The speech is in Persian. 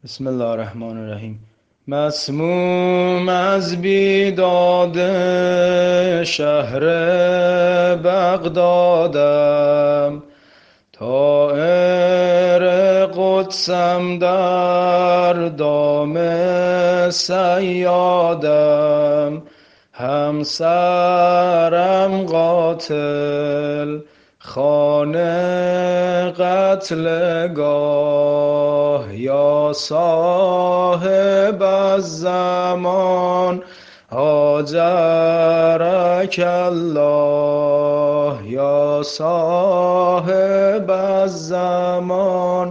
بسم الله الرحمن الرحیم. مسموم از بیداد شهر بغدادم، طایر قدسم در دام صیادم. همسرم قاتل خانه قتلگاه، یا صاحب الزمان هاجرک الله، یا صاحب الزمان.